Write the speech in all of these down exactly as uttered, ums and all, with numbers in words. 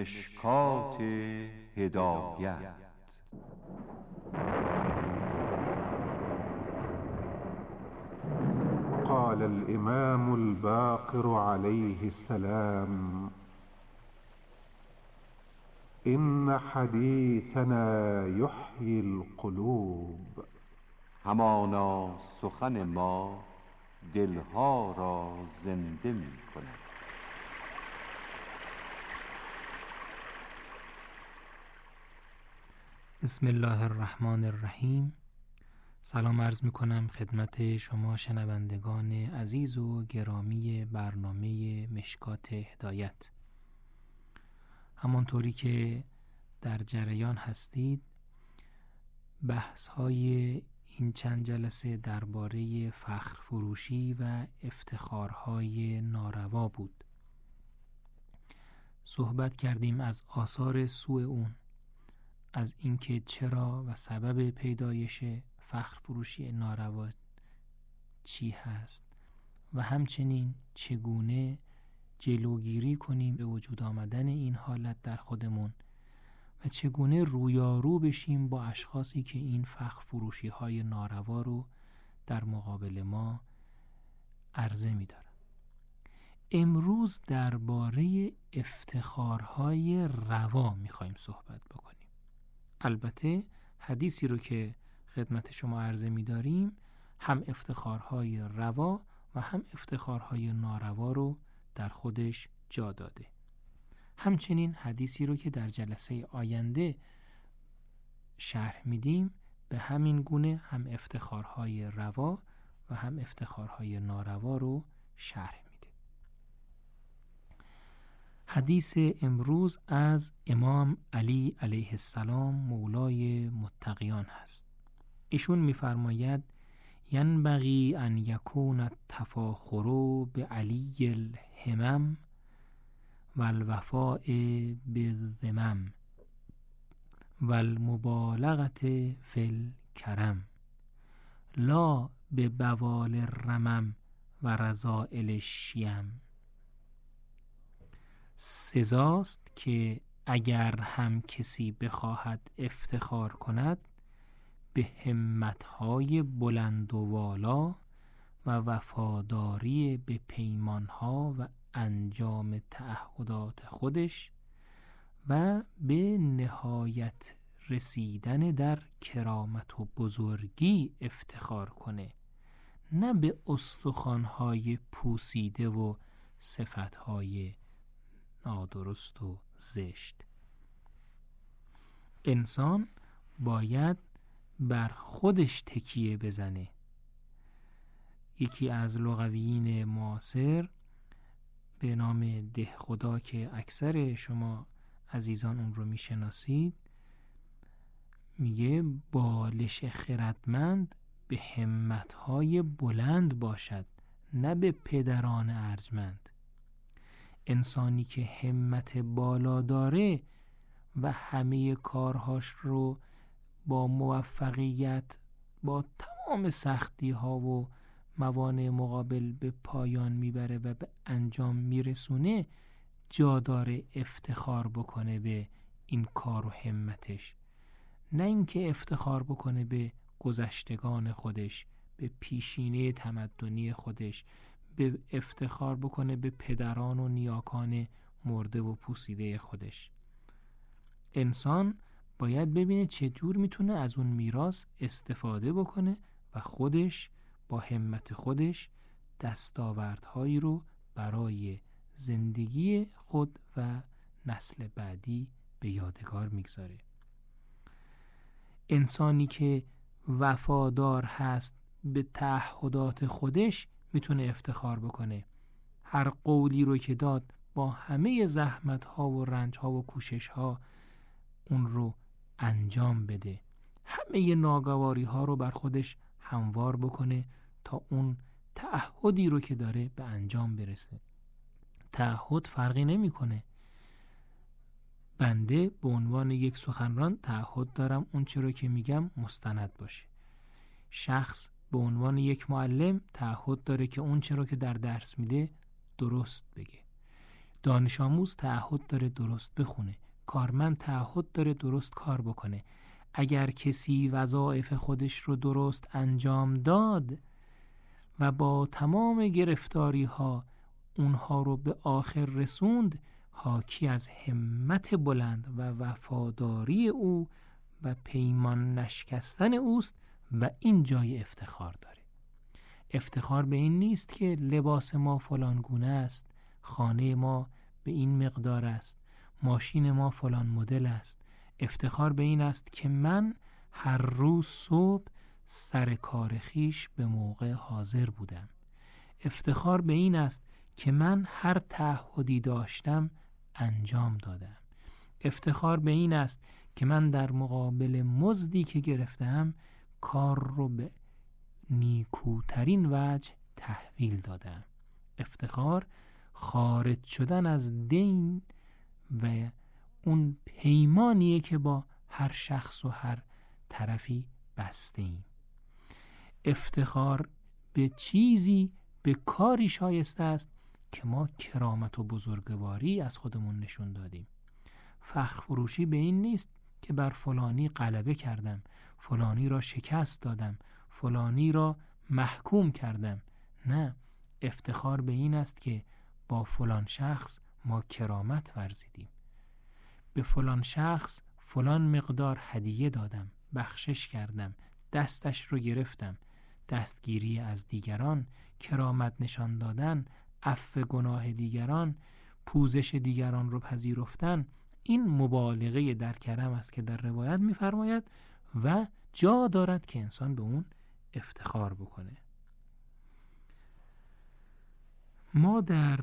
مشکات هدایت. قال الإمام الباقر عليه السلام: إن حديثنا يحيي القلوب. همانا سخن ما دلها را زنده می کند. بسم الله الرحمن الرحیم. سلام عرض می کنم خدمت شما شنوندگان عزیز و گرامی برنامه مشکات هدایت. همانطوری که در جریان هستید، بحث های این چند جلسه درباره فخر فروشی و افتخارهای ناروا بود. صحبت کردیم از آثار سوء اون، از اینکه چرا و سبب پیدایش فخر فروشی ناروا چی هست و همچنین چگونه جلوگیری کنیم به وجود آمدن این حالت در خودمون و چگونه رویارو بشیم با اشخاصی که این فخر فروشی های ناروا رو در مقابل ما عرضه می دارن. امروز درباره افتخارهای روا می خواهیم صحبت بکنیم. البته حدیثی رو که خدمت شما عرضه می داریم هم افتخارهای روا و هم افتخارهای ناروا رو در خودش جا داده. همچنین حدیثی رو که در جلسه آینده شرح میدیم به همین گونه هم افتخارهای روا و هم افتخارهای ناروا رو شرح میده. حدیث امروز از امام علی علیه السلام مولای متقیان هست. ایشون میفرماید: ینبغی ان یکون التفاخر بعلی الهمم والوفاء بالذمم والمبالغة فی الکرم لا ببوال الرمم و رذائل الشیم. سزاست که اگر هم کسی بخواهد افتخار کند به همتهای بلند و والا و وفاداری به پیمانها و انجام تعهدات خودش و به نهایت رسیدن در کرامت و بزرگی افتخار کنه، نه به استخوان‌های پوسیده و صفت‌های نادرست و زشت. انسان باید بر خودش تکیه بزنه. یکی از لغویین معاصر به نام دهخدا که اکثر شما عزیزان اون رو میشناسید میگه بالش خردمند به همتهای بلند باشد، نه به پدران ارجمند. انسانی که همت بالا داره و همه کارهاش رو با موفقیت با تمام سختی ها و موانع مقابل به پایان میبره و به انجام میرسونه، جا داره افتخار بکنه به این کار و همتش، نه اینکه افتخار بکنه به گذشتگان خودش، به پیشینه تمدنی خودش، به افتخار بکنه به پدران و نیاکان مرده و پوسیده خودش. انسان باید ببینه چجور میتونه از اون میراث استفاده بکنه و خودش با همت خودش دستاوردهایی رو برای زندگی خود و نسل بعدی به یادگار میگذاره. انسانی که وفادار هست به تعهدات خودش میتونه افتخار بکنه. هر قولی رو که داد با همه زحمت ها و رنج ها و کوشش ها اون رو انجام بده. همه ناگواری ها رو بر خودش هموار بکنه تا اون تعهدی رو که داره به انجام برسه. تعهد فرقی نمی کنه. بنده به عنوان یک سخنران تعهد دارم اون چی رو که میگم مستند باشه. شخص به عنوان یک معلم تعهد داره که اون چی رو که در درس میده درست بگه. دانش آموز تعهد داره درست بخونه، کارمند تعهد داره درست کار بکنه. اگر کسی وظایف خودش رو درست انجام داد و با تمام گرفتاری ها اونها رو به آخر رسوند، حاکی از همت بلند و وفاداری او و پیمان نشکستن اوست و این جای افتخار داره. افتخار به این نیست که لباس ما فلان گونه است، خانه ما به این مقدار است، ماشین ما فلان مدل است. افتخار به این است که من هر روز صبح سر کار خیش به موقع حاضر بودم. افتخار به این است که من هر تعهدی داشتم انجام دادم. افتخار به این است که من در مقابل مزدی که گرفتم کار رو به نیکوترین وجه تحویل دادم. افتخار خارج شدن از دین و اون پیمانیه که با هر شخص و هر طرفی بسته ایم. افتخار به چیزی، به کاری شایسته است که ما کرامت و بزرگواری از خودمون نشون دادیم. فخر فروشی به این نیست که بر فلانی غلبه کردم، فلانی را شکست دادم، فلانی را محکوم کردم. نه، افتخار به این است که با فلان شخص ما کرامت ورزیدیم، به فلان شخص فلان مقدار هدیه دادم، بخشش کردم، دستش رو گرفتم. دستگیری از دیگران، کرامت نشان دادن، عفو گناه دیگران، پوزش دیگران رو پذیرفتن، این مبالغه در کرم است که در روایت می‌فرماید و جا دارد که انسان به اون افتخار بکنه. ما در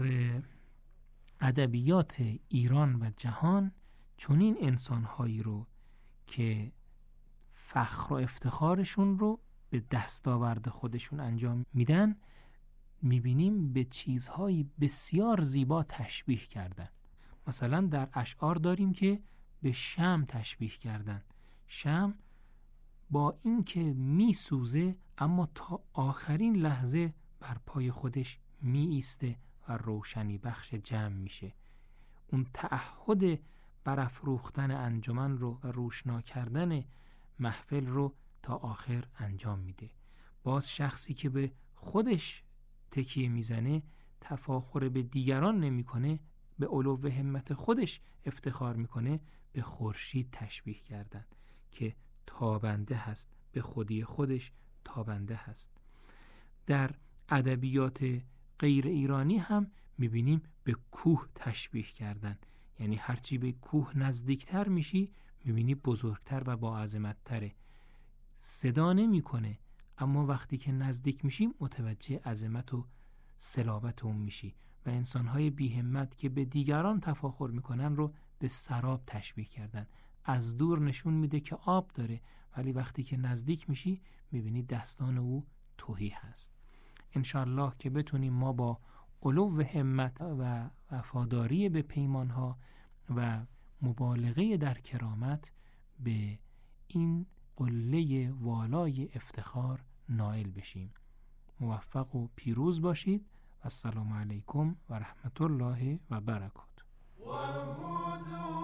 ادبیات ایران و جهان چنین انسان‌هایی رو که فخر و افتخارشون رو به دستاورد خودشون انجام میدن میبینیم به چیزهای بسیار زیبا تشبیه کردن. مثلا در اشعار داریم که به شمع تشبیه کردن. شمع با اینکه میسوزه اما تا آخرین لحظه بر پای خودش می ایسته و روشنی بخش جمع میشه. اون تعهد برافروختن انجمن رو و روشنا کردن محفل رو تا آخر انجام میده. باز شخصی که به خودش تکیه میزنه، تفاخر به دیگران نمیکنه، به علو همت خودش افتخار میکنه، به خورشید تشبیه کردن که تابنده هست، به خودی خودش تابنده هست. در ادبیات غیر ایرانی هم میبینیم به کوه تشبیه کردن، یعنی هرچی به کوه نزدیکتر میشی میبینی بزرگتر و با عظمت‌تره. صدا نمیکنه اما وقتی که نزدیک میشی متوجه عظمت و صلابت اون میشی. و انسان‌های بی‌همت که به دیگران تفاخر میکنن رو به سراب تشبیه کردن. از دور نشون میده که آب داره ولی وقتی که نزدیک میشی میبینی دستان او تهی هست. انشالله که بتونیم ما با علو همت و وفاداری به پیمانها و مبالغه در کرامت به این قله والای افتخار نائل بشیم. موفق و پیروز باشید و السلام علیکم و رحمت الله و برکاته.